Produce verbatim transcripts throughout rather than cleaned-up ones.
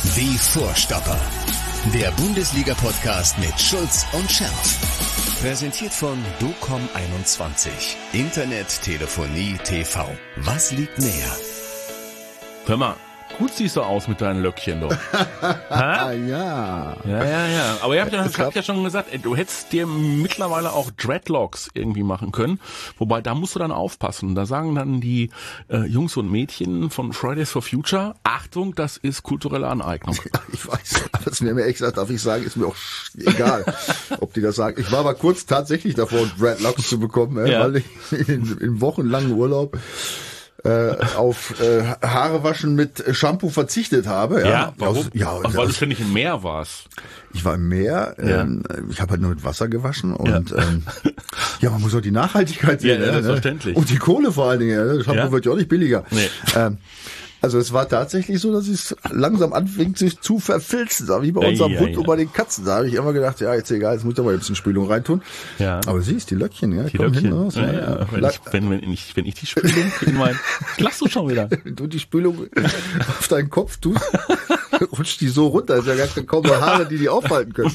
Die Vorstopper. Der Bundesliga-Podcast mit Schulz und Scherf. Präsentiert von docom einundzwanzig. Internet, Telefonie, T V. Was liegt näher? Hör mal, gut siehst du aus mit deinen Löckchen doch. Ah, ja. Ja, ja, ja. Aber ihr habt ja, habt ja schon gesagt, du hättest dir mittlerweile auch Dreadlocks irgendwie machen können. Wobei, da musst du dann aufpassen. Da sagen dann die äh, Jungs und Mädchen von Fridays for Future, Achtung, das ist kulturelle Aneignung. Ja, ich weiß, aber es wäre mir echt gesagt, darf ich sagen, ist mir auch egal, ob die das sagen. Ich war aber kurz tatsächlich davor, Dreadlocks zu bekommen, äh, Ja. weil ich in, in wochenlangen Urlaub äh, auf äh, Haare waschen mit Shampoo verzichtet habe. Ja, Ja, warum? Aus, ja, Ach, weil du das, ständig im Meer warst. ich war im Meer, Ja. ähm, ich habe halt nur mit Wasser gewaschen und ja, ähm, ja man muss auch die Nachhaltigkeit sehen. Ja, ne? selbstverständlich. Und die Kohle vor allen Dingen. Ja. Das Shampoo Ja. wird ja auch nicht billiger. Nee. Ähm, Also es war tatsächlich so, dass es langsam anfing, sich zu verfilzen, so wie bei unserem Ei, Hund ei, und bei den Katzen. Da habe ich immer gedacht, ja, jetzt egal, jetzt muss ich aber ein bisschen Spülung reintun. Ja. Aber siehst, die Löckchen, ja, Die kommen Löckchen. hin raus. Ja, ja. Wenn, ich, wenn, wenn, ich, wenn ich die Spülung in mein... Lachst du schon wieder? Wenn du die Spülung auf deinen Kopf tust, rutscht die so runter. Es ist ja gar keine kaum noch Haare, die die aufhalten können.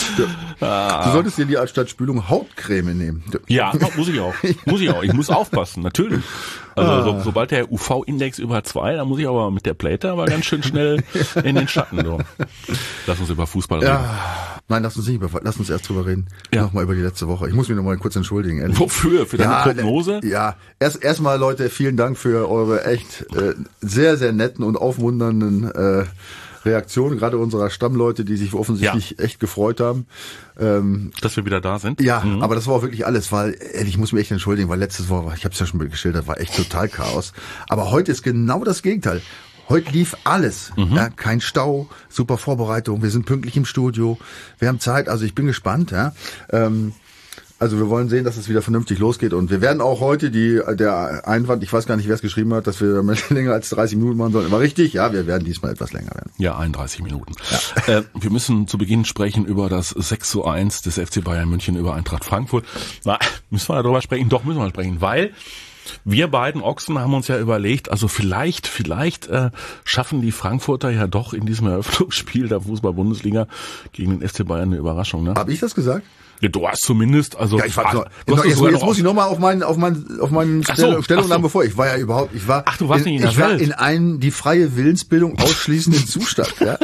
Ah. Du solltest dir die anstatt Spülung Hautcreme nehmen. Ja, muss ich auch. Muss ich auch. Ich muss aufpassen, natürlich. Also Ah. so, sobald der U V-Index über zwei, dann muss ich aber mit der Pläte aber ganz schön schnell in den Schatten. So. Lass uns über Fußball reden. Ja, nein, lass uns nicht über, lass uns erst drüber reden. Ja. Nochmal über die letzte Woche. Ich muss mich nochmal kurz entschuldigen, ehrlich. Wofür? Für deine Ja, Prognose? Ja, erst erstmal Leute, vielen Dank für eure echt äh, sehr, sehr netten und aufmunternden äh, Reaktionen, gerade unserer Stammleute, die sich offensichtlich Ja. echt gefreut haben. Ähm, Dass wir wieder da sind? ja, Mhm. aber das war auch wirklich alles, weil ehrlich, ich muss mich echt entschuldigen, weil letztes Woche, ich habe es ja schon geschildert, war echt total Chaos. Aber heute ist genau das Gegenteil. Heute lief alles. Mhm. Ja, kein Stau, super Vorbereitung, wir sind pünktlich im Studio, wir haben Zeit, also ich bin gespannt. Ja. Ähm, Also wir wollen sehen, dass es wieder vernünftig losgeht und wir werden auch heute die der Einwand, ich weiß gar nicht, wer es geschrieben hat, dass wir länger als dreißig Minuten machen sollen. War richtig, ja, wir werden diesmal etwas länger werden. Ja, einunddreißig Minuten. Ja. Äh, wir müssen zu Beginn sprechen über das sechs zu eins des F C Bayern München über Eintracht Frankfurt. Na, müssen wir darüber sprechen? Doch, müssen wir sprechen, weil wir beiden Ochsen haben uns ja überlegt, also vielleicht, vielleicht äh, schaffen die Frankfurter ja doch in diesem Eröffnungsspiel der Fußball-Bundesliga gegen den F C Bayern eine Überraschung, ne? Habe ich das gesagt? Ja, du hast zumindest, also Ja, ich war ah, so, du hast jetzt, sogar jetzt noch muss ich nochmal auf meinen auf meinen auf meinen Ach so, Stellung, Stellungnahmen ach so. bevor. Ich war ja überhaupt, ich war Ach, du warst in, nicht in der ich war Welt. in einen die freie Willensbildung ausschließenden Zustand, ja.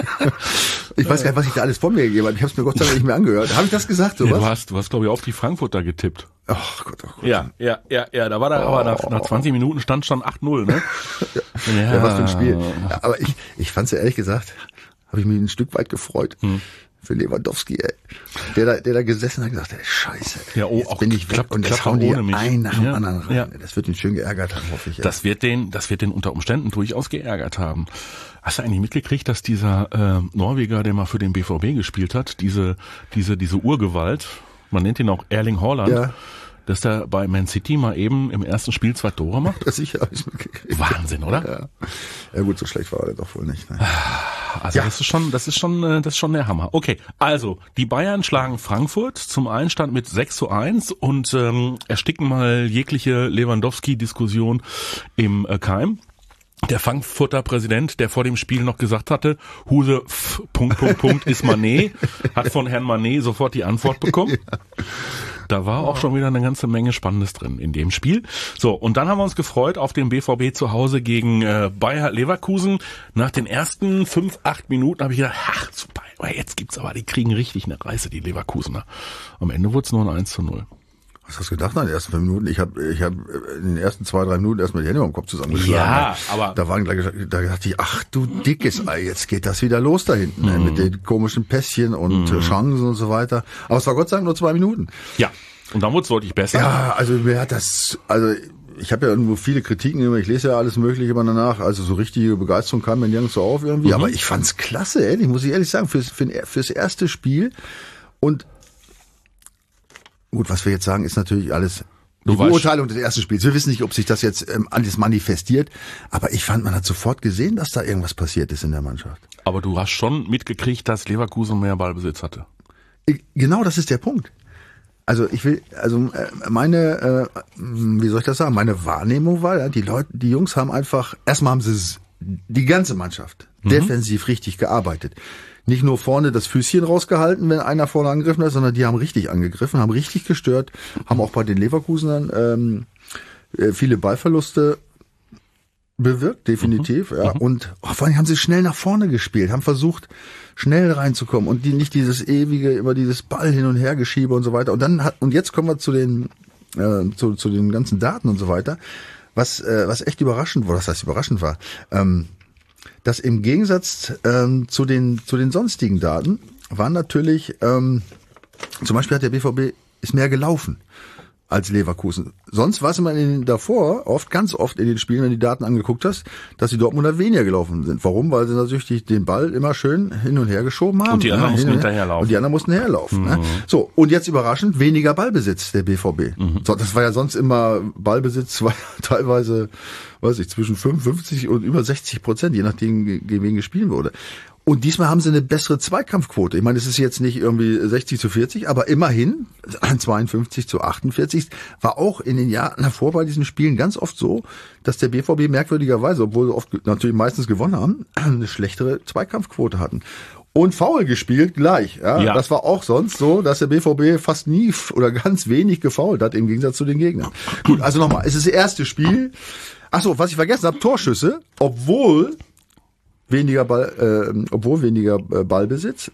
Ich weiß gar nicht, was ich da alles von mir gegeben habe. Ich habe es mir Gott sei Dank nicht mehr angehört. Habe ich das gesagt, Nee, sowas? du hast, du hast glaube ich auf die Frankfurter getippt. Ach Gott, ach Gott. Ja, ja, ja, ja, da war da aber nach, nach zwanzig Minuten stand schon acht null, ne? Ja, Ja, was für ein Spiel. Ja, aber ich ich fand's ja ehrlich gesagt, habe ich mich ein Stück weit gefreut. Hm. Für Lewandowski, ey. Der da, der da gesessen hat und gesagt, ey, scheiße. Ja, oh, jetzt auch bin ich weg klappt- und jetzt klappt hauen die ohne mich. einen nach dem Ja, anderen rein. ja. Das wird ihn schön geärgert haben, hoffe ich. Ey. Das wird den, das wird den unter Umständen durchaus geärgert haben. Hast du eigentlich mitgekriegt, dass dieser äh, Norweger, der mal für den B V B gespielt hat, diese, diese, diese Urgewalt, man nennt ihn auch Erling Haaland, Ja. dass der bei Man City mal eben im ersten Spiel zwei Tore macht? Das sicher habe ich mitgekriegt. Wahnsinn, oder? Ja. Ja gut, so schlecht war er doch wohl nicht. Ne? Also Ja. das ist schon, das ist schon, äh, das ist schon der Hammer. Okay, also die Bayern schlagen Frankfurt zum Einstand mit sechs zu eins und ähm, ersticken mal jegliche Lewandowski-Diskussion im äh, Keim. Der Frankfurter Präsident, der vor dem Spiel noch gesagt hatte, Huse, f, Punkt, Punkt, Punkt, ist Mané, hat von Herrn Mané sofort die Antwort bekommen. Da war auch schon wieder eine ganze Menge Spannendes drin in dem Spiel. So, und dann haben wir uns gefreut auf den B V B zu Hause gegen äh, Bayer Leverkusen. Nach den ersten fünf, acht Minuten habe ich gedacht, ach, super, jetzt gibt's aber, die kriegen richtig eine Reiße, die Leverkusener. Am Ende wurde es nur ein eins zu null. Was hast du gedacht nach den ersten fünf Minuten? Ich habe ich hab in den ersten zwei, drei Minuten erstmal die Hände am Kopf zusammengeschlagen. Ja, aber- Da waren gleich, da dachte ich, ach du dickes Ei, jetzt geht das wieder los da hinten, Mhm. ne, mit den komischen Pässchen und mhm. Chancen und so weiter. Aber es war Gott sei Dank nur zwei Minuten. Ja, und dann wurde es deutlich besser. Ja, also mir hat das, also ich habe ja irgendwo viele Kritiken immer, ich lese ja alles Mögliche immer danach, also so richtige Begeisterung kam mir nirgends so auf irgendwie, mhm. aber ich fand's klasse, ehrlich, muss ich ehrlich sagen, fürs, für, fürs erste Spiel und gut, was wir jetzt sagen, ist natürlich alles die Du weißt- Beurteilung des ersten Spiels. Wir wissen nicht, ob sich das jetzt ähm, alles manifestiert, aber ich fand, man hat sofort gesehen, dass da irgendwas passiert ist in der Mannschaft. Aber du hast schon mitgekriegt, dass Leverkusen mehr Ballbesitz hatte. Ich, genau, das ist der Punkt. Also ich will, also äh, meine, äh, wie soll ich das sagen, meine Wahrnehmung war, ja, die Leute, die Jungs haben einfach, erstmal haben sie die ganze Mannschaft Mhm. defensiv richtig gearbeitet. Nicht nur vorne das Füßchen rausgehalten, wenn einer vorne angegriffen hat, sondern die haben richtig angegriffen, haben richtig gestört, haben auch bei den Leverkusenern ähm, äh, viele Ballverluste bewirkt, definitiv. Mhm. Ja. Und oh, vor allem haben sie schnell nach vorne gespielt, haben versucht, schnell reinzukommen und die nicht dieses ewige, immer dieses Ball hin und her geschiebe und so weiter. Und dann hat, und jetzt kommen wir zu den äh, zu, zu den ganzen Daten und so weiter, was äh, was echt überraschend war, das heißt überraschend war. Ähm, dass im Gegensatz ähm, zu den zu den sonstigen Daten waren natürlich ähm, zum Beispiel hat der B V B ist mehr gelaufen als Leverkusen. Sonst war es immer in den, davor oft, ganz oft in den Spielen, wenn du die Daten angeguckt hast, dass die Dortmunder weniger gelaufen sind. Warum? Weil sie natürlich den Ball immer schön hin und her geschoben haben. Und die anderen ja, mussten hin, hinterherlaufen. Und die anderen mussten herlaufen. Mhm. Ne? So, und jetzt überraschend weniger Ballbesitz der B V B. Mhm. So, das war ja sonst immer Ballbesitz, war teilweise, weiß ich, zwischen fünfundfünfzig und über sechzig Prozent, je nachdem, gegen wen gespielt wurde. Und diesmal haben sie eine bessere Zweikampfquote. Ich meine, es ist jetzt nicht irgendwie sechzig zu vierzig, aber immerhin zweiundfünfzig zu achtundvierzig war auch in den Jahren davor bei diesen Spielen ganz oft so, dass der B V B merkwürdigerweise, obwohl sie oft natürlich meistens gewonnen haben, eine schlechtere Zweikampfquote hatten. Und faul gespielt gleich. Ja, ja. Das war auch sonst so, dass der B V B fast nie oder ganz wenig gefoult hat im Gegensatz zu den Gegnern. Gut, also nochmal, es ist das erste Spiel. Ach so, was ich vergessen habe, Torschüsse, obwohl weniger Ball, äh, obwohl weniger äh, Ballbesitz.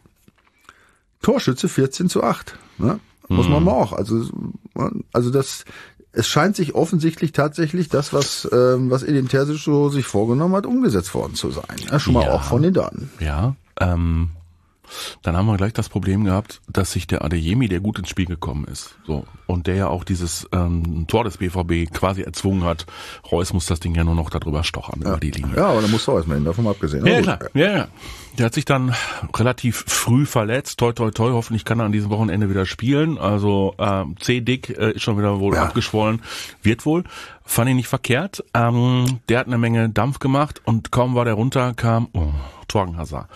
Torschütze vierzehn zu acht. Ne? Muss man mal auch. Also, also das, es scheint sich offensichtlich tatsächlich das, was, ähm, was Edin Terzic so sich vorgenommen hat, umgesetzt worden zu sein. Ja, schon mal Ja. auch von den Daten. Ja, ähm, dann haben wir gleich das Problem gehabt, dass sich der Adeyemi, der gut ins Spiel gekommen ist, so, und der ja auch dieses ähm, Tor des B V B quasi erzwungen hat. Reus muss das Ding ja nur noch darüber stochern, Ja. über die Linie. Ja, aber da musst du auch mal hin, davon mal abgesehen. Ja, Aber klar. gut. Ja, ja. Der hat sich dann relativ früh verletzt. Toi, toi, toi. Hoffentlich kann er an diesem Wochenende wieder spielen. Also ähm, C-Dick äh, ist schon wieder wohl Ja. abgeschwollen. Wird wohl. Fand ich nicht verkehrt. Ähm, der hat eine Menge Dampf gemacht und kaum war der runter, kam oh, Torgen Hazard.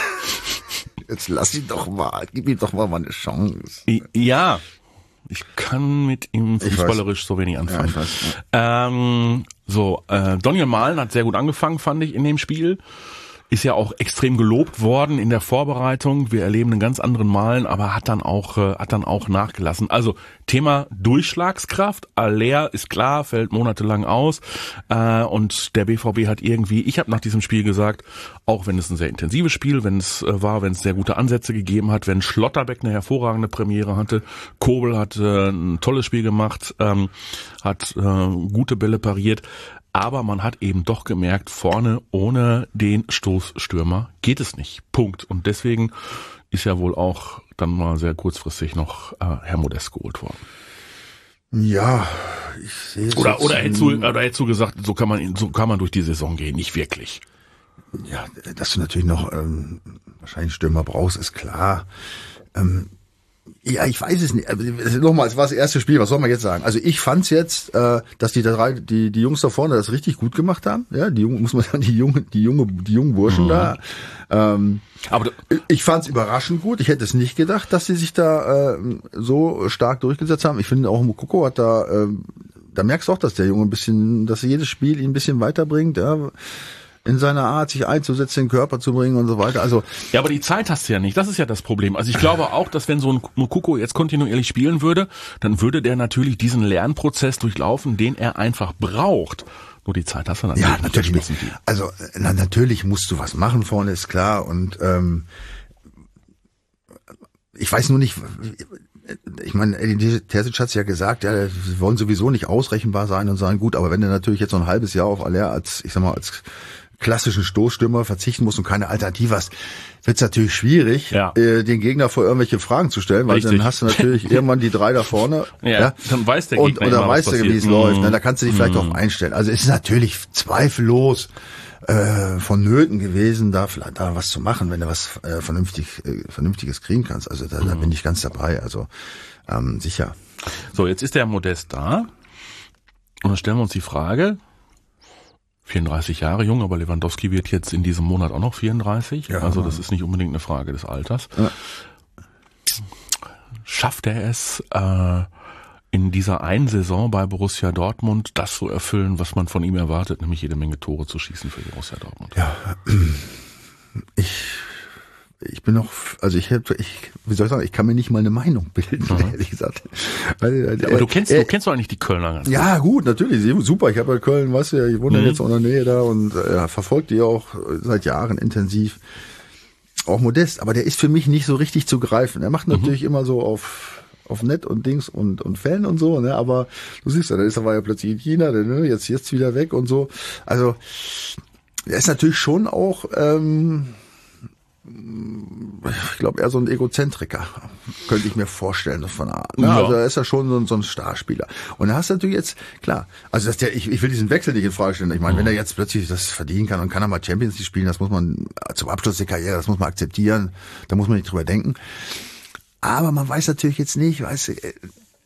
Jetzt lass ihn doch mal, gib ihm doch mal mal eine Chance. I- Ja, ich kann mit ihm Ich fußballerisch so wenig Ja, anfangen. ich weiß, ja. Ähm, so, äh, Daniel Mahlen hat sehr gut angefangen, fand ich, in dem Spiel. Ist ja auch extrem gelobt worden in der Vorbereitung. Wir erleben einen ganz anderen Mahlen, aber hat dann auch äh, hat dann auch nachgelassen. Also Thema Durchschlagskraft. Aller ist klar, fällt monatelang aus. Äh, und der B V B hat irgendwie, ich habe nach diesem Spiel gesagt, auch wenn es ein sehr intensives Spiel, wenn es äh, war, wenn es sehr gute Ansätze gegeben hat, wenn Schlotterbeck eine hervorragende Premiere hatte, Kobel hat äh, ein tolles Spiel gemacht, ähm, hat äh, gute Bälle pariert. Aber man hat eben doch gemerkt, vorne ohne den Stoßstürmer geht es nicht. Punkt. Und deswegen ist ja wohl auch dann mal sehr kurzfristig noch äh, Herr Modest geholt worden. Ja, ich sehe es Oder jetzt- oder hättest du, oder hättest du gesagt, so kann man so kann man durch die Saison gehen, nicht wirklich. Ja, dass du natürlich noch ähm, wahrscheinlich Stürmer brauchst, ist klar. Ähm, ja, ich weiß es nicht. Also, nochmal, es war das erste Spiel, was soll man jetzt sagen? Also ich fand's jetzt, äh, dass die drei, die die Jungs da vorne das richtig gut gemacht haben. Ja, die Jungen, muss man sagen, die jungen, die junge, die jungen Burschen Mhm. da. Ähm, Aber du- ich fand's überraschend gut. Ich hätte es nicht gedacht, dass sie sich da äh, so stark durchgesetzt haben. Ich finde auch Moukoko hat da, äh, da merkst du auch, dass der Junge ein bisschen, dass jedes Spiel ihn ein bisschen weiterbringt. Ja. In seiner Art, sich einzusetzen, den Körper zu bringen und so weiter. Also ja, aber die Zeit hast du ja nicht. Das ist ja das Problem. Also ich glaube auch, dass wenn so ein Moukoko jetzt kontinuierlich spielen würde, dann würde der natürlich diesen Lernprozess durchlaufen, den er einfach braucht. Nur die Zeit hast du natürlich ja, nicht. natürlich Das nicht. wissen die. Also na, natürlich musst du was machen vorne, ist klar. Und ähm, ich weiß nur nicht, ich meine, Edin Terzic hat es ja gesagt, ja, sie wollen sowieso nicht ausrechenbar sein und sagen, gut, aber wenn du natürlich jetzt noch ein halbes Jahr auf Aller als, ich sag mal, als klassischen Stoßstürmer verzichten musst und keine Alternative hast, wird es natürlich schwierig, Ja. äh, den Gegner vor irgendwelche Fragen zu stellen, weil Richtig. dann hast du natürlich irgendwann die drei da vorne. Ja, dann weiß der und, Gegner und dann immer, was weiß der, wie passiert. es läuft. Mhm. Ne? Da kannst du dich vielleicht auch einstellen. Also es ist natürlich zweifellos äh, vonnöten gewesen, da vielleicht da was zu machen, wenn du was äh, vernünftig äh, vernünftiges kriegen kannst. Also da, da bin ich ganz dabei. Also ähm, sicher. So, jetzt ist der Modest da. Und dann stellen wir uns die Frage, vierunddreißig Jahre jung, aber Lewandowski wird jetzt in diesem Monat auch noch vierunddreißig. Ja. Also das ist nicht unbedingt eine Frage des Alters. Ja. Schafft er es, äh, in dieser einen Saison bei Borussia Dortmund das so erfüllen, was man von ihm erwartet, nämlich jede Menge Tore zu schießen für Borussia Dortmund? Ja, ich, ich bin noch, also ich, ich, wie soll ich sagen, ich kann mir nicht mal eine Meinung bilden, mhm. ehrlich gesagt. Weil, ja, aber du kennst, äh, du kennst doch eigentlich die Kölner ganz Ja, gut, gut natürlich, super. Ich habe ja Köln, weißt du ja, ich wohne mhm. jetzt in der Nähe da und äh, verfolge die auch seit Jahren intensiv. Auch Modest, aber der ist für mich nicht so richtig zu greifen. Er macht natürlich mhm. immer so auf auf Nett und Dings und und Fan und so, ne? Aber du siehst ja, dann ist er war ja plötzlich in China, ne? Jetzt jetzt wieder weg und so. Also er ist natürlich schon auch, ähm, ich glaube, eher so ein Egozentriker, könnte ich mir vorstellen, von der Art. Ne? Ja. Also er ist ja schon so ein, so ein Starspieler. Und da hast du natürlich jetzt, klar, also dass der, ich, ich will diesen Wechsel nicht in Frage stellen. Ich meine, mhm. wenn er jetzt plötzlich das verdienen kann und kann er mal Champions League spielen, das muss man zum Abschluss der Karriere, das muss man akzeptieren, da muss man nicht drüber denken. Aber man weiß natürlich jetzt nicht, weißt du, äh,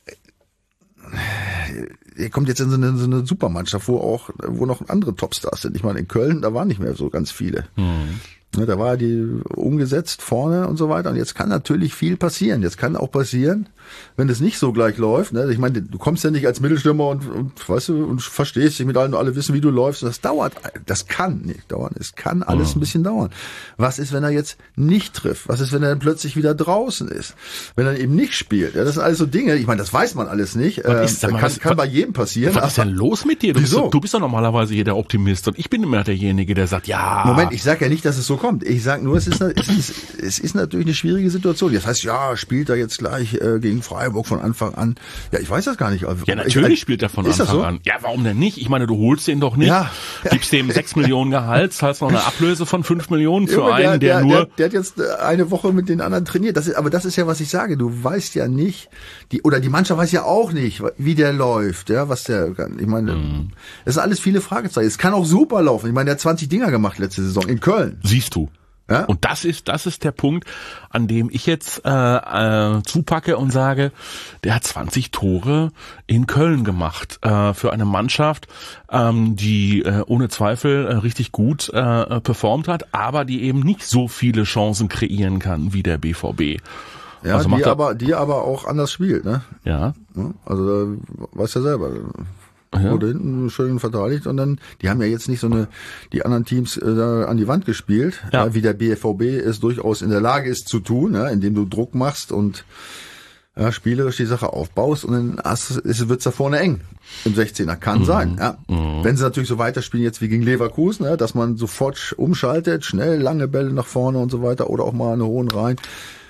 er kommt jetzt in so eine, so eine Supermannschaft, wo auch, wo noch andere Topstars sind. Ich meine, in Köln, da waren nicht mehr so ganz viele. Mhm. Ne, da war die umgesetzt vorne und so weiter. Und jetzt kann natürlich viel passieren. Jetzt kann auch passieren, wenn es nicht so gleich läuft. Ne? Ich meine, du kommst ja nicht als Mittelstürmer und, und weißt du und verstehst dich mit allen und alle wissen, wie du läufst. Das dauert. Das kann nicht dauern. Es kann alles ein bisschen dauern. Was ist, wenn er jetzt nicht trifft? Was ist, wenn er dann plötzlich wieder draußen ist? Wenn er eben nicht spielt? Ja, das sind alles so Dinge. Ich meine, das weiß man alles nicht. Ähm, ist, mal, kann was, kann bei jedem passieren. Was ist denn los mit dir? Du bist, du bist doch normalerweise hier der Optimist und ich bin immer derjenige, der sagt, ja. Moment, ich sag ja nicht, dass es so kommt. Ich sag nur, es ist, es ist, es ist natürlich eine schwierige Situation. Das heißt, ja, spielt er jetzt gleich äh, gegen Freiburg von Anfang an? Ja, ich weiß das gar nicht. Ja, natürlich ich, spielt er von Anfang so? an. Ja, warum denn nicht? Ich meine, du holst den doch nicht, ja. gibst dem sechs Millionen Gehalt, zahlst noch eine Ablöse von fünf Millionen für ja, einen, der, der, der nur... Der, der hat jetzt eine Woche mit den anderen trainiert. Das ist, aber das ist ja, was ich sage. Du weißt ja nicht, die oder die Mannschaft weiß ja auch nicht, wie der läuft, ja, was der kann. Ich meine, mhm. das sind alles viele Fragezeichen. Es kann auch super laufen. Ich meine, der hat zwanzig Dinger gemacht letzte Saison in Köln. Siehst du. Ja? Und das ist das ist der Punkt, an dem ich jetzt äh, äh, zupacke und sage, der hat zwanzig Tore in Köln gemacht äh, für eine Mannschaft, ähm, die äh, ohne Zweifel äh, richtig gut äh, performt hat, aber die eben nicht so viele Chancen kreieren kann wie der B V B. Ja, also die aber die aber auch anders spielt, ne? Ja. Also da weißt du ja selber. Ja. Wurde hinten schön verteidigt und dann, die haben ja jetzt nicht so eine, die anderen Teams äh, da an die Wand gespielt, ja. Ja, wie der B V B es durchaus in der Lage ist zu tun, ja, indem du Druck machst und ja, spielerisch die Sache aufbaust und dann hast, ist, wird's da vorne eng im sechzehner. Kann mhm. sein, ja. Mhm. Wenn sie natürlich so weiterspielen jetzt wie gegen Leverkusen, ja, dass man sofort umschaltet, schnell lange Bälle nach vorne und so weiter oder auch mal eine hohen rein.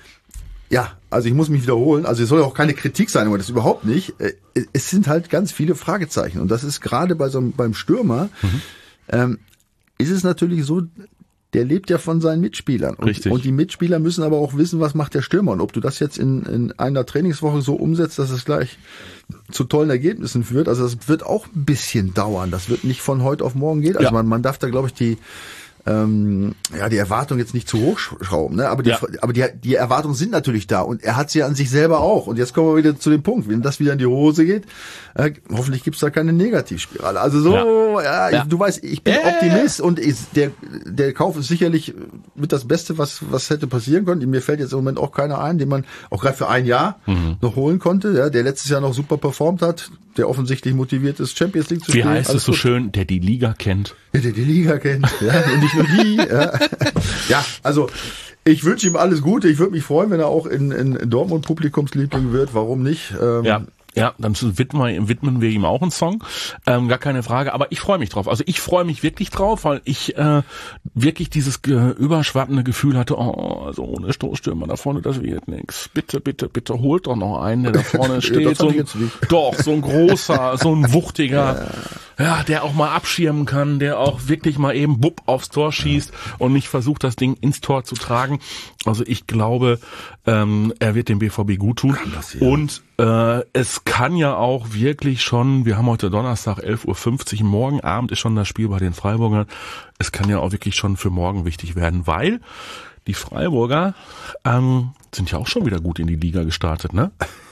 Ja, also ich muss mich wiederholen, also es soll auch keine Kritik sein, aber das überhaupt nicht. Es sind halt ganz viele Fragezeichen und das ist gerade bei so einem, beim Stürmer, mhm. ähm, ist es natürlich so, der lebt ja von seinen Mitspielern. Und, Richtig. Und die Mitspieler müssen aber auch wissen, was macht der Stürmer und ob du das jetzt in, in einer Trainingswoche so umsetzt, dass es gleich zu tollen Ergebnissen führt. Also das wird auch ein bisschen dauern, das wird nicht von heute auf morgen gehen. Also ja. man, man darf da, glaube ich, die Ähm, ja, die Erwartungen jetzt nicht zu hoch schrauben, ne? Aber die, ja. aber die, die Erwartungen sind natürlich da und er hat sie an sich selber auch. Und jetzt kommen wir wieder zu dem Punkt, wenn das wieder in die Hose geht, äh, hoffentlich gibt's da keine Negativspirale. Also so, ja, ja, ja. Ich, du weißt, ich bin äh. Optimist und ist, der, der Kauf ist sicherlich mit das Beste, was, was hätte passieren können. Mir fällt jetzt im Moment auch keiner ein, den man auch gerade für ein Jahr mhm. noch holen konnte, ja, der letztes Jahr noch super performt hat, der offensichtlich motiviert ist, Champions League zu Wie spielen. Wie heißt es so gut. schön, der die Liga kennt? Ja, der die Liga kennt, ja, und nicht nur die. Ja, ja, also ich wünsche ihm alles Gute. Ich würde mich freuen, wenn er auch in, in Dortmund Publikumsliebling wird. Warum nicht? Ähm, ja. Ja, dann widmen, widmen wir ihm auch einen Song, ähm, gar keine Frage, aber ich freue mich drauf. Also ich freue mich wirklich drauf, weil ich äh, wirklich dieses äh, überschwappende Gefühl hatte, oh, also ohne Stoßstürmer da vorne, das wird nix. Bitte, bitte, bitte holt doch noch einen, der da vorne steht. Ja, so ein, doch, so ein großer, so ein wuchtiger, ja. ja, der auch mal abschirmen kann, der auch wirklich mal eben bupp aufs Tor schießt ja. und nicht versucht, das Ding ins Tor zu tragen. Also ich glaube, ähm, er wird dem B V B gut tun. Und äh, es kann ja auch wirklich schon, wir haben heute Donnerstag elf Uhr fünfzig, morgen Abend ist schon das Spiel bei den Freiburgern. Es kann ja auch wirklich schon für morgen wichtig werden, weil die Freiburger ähm, sind ja auch schon wieder gut in die Liga gestartet, ne?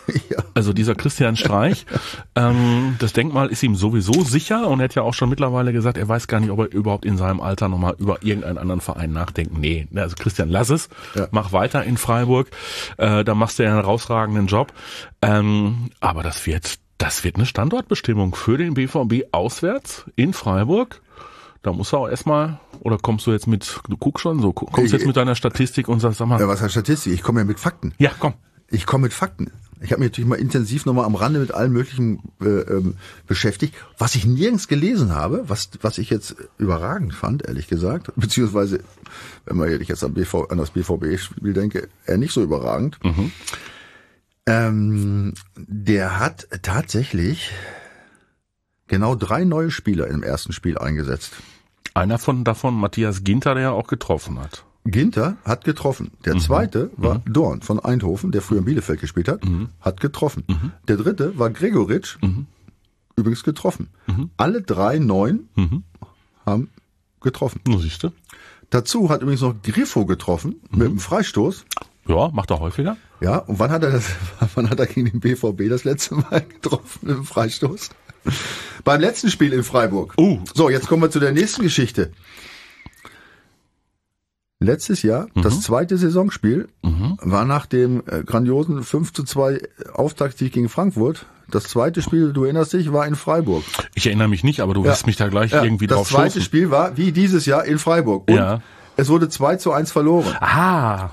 Ja. Also dieser Christian Streich, ähm, das Denkmal ist ihm sowieso sicher und er hat ja auch schon mittlerweile gesagt, er weiß gar nicht, ob er überhaupt in seinem Alter nochmal über irgendeinen anderen Verein nachdenkt. Nee, also Christian, lass es, ja. mach weiter in Freiburg, äh, da machst du ja einen herausragenden Job. Ähm, aber das wird, das wird eine Standortbestimmung für den B V B auswärts in Freiburg. Da musst du auch erstmal, oder kommst du jetzt mit, du guckst schon so, kommst du jetzt mit deiner Statistik und sagst, sag mal. Ja, was heißt Statistik? Ich komme ja mit Fakten. Ja, komm. Ich komme mit Fakten. Ich habe mich natürlich mal intensiv nochmal am Rande mit allen möglichen äh, ähm, beschäftigt. Was ich nirgends gelesen habe, was was ich jetzt überragend fand, ehrlich gesagt, beziehungsweise, wenn man jetzt an, B V, an das B V B-Spiel denke, eher nicht so überragend. Mhm. Ähm, der hat tatsächlich genau drei neue Spieler im ersten Spiel eingesetzt. Einer von davon, Matthias Ginter, der ja auch getroffen hat. Ginter hat getroffen. Der mhm. zweite war mhm. Dorn von Eindhoven, der früher in Bielefeld gespielt hat, mhm. hat getroffen. Mhm. Der dritte war Gregoritsch, mhm. übrigens getroffen. Mhm. Alle drei neun mhm. haben getroffen. Na, siehst du. Dazu hat übrigens noch Griffo getroffen mhm. mit einem Freistoß. Ja, macht er häufiger. Ja, und wann hat er das, wann hat er gegen den B V B das letzte Mal getroffen mit einem Freistoß? Beim letzten Spiel in Freiburg. Uh. So, jetzt kommen wir zu der nächsten Geschichte. Letztes Jahr, mhm. das zweite Saisonspiel, mhm. war nach dem äh, grandiosen fünf zu zwei Auftaktsieg gegen Frankfurt. Das zweite Spiel, du erinnerst dich, war in Freiburg. Ich erinnere mich nicht, aber du ja. wirst mich da gleich ja. irgendwie das drauf stoßen. Das zweite Spiel war, wie dieses Jahr, in Freiburg. Und ja. es wurde zwei zu eins verloren. Ah.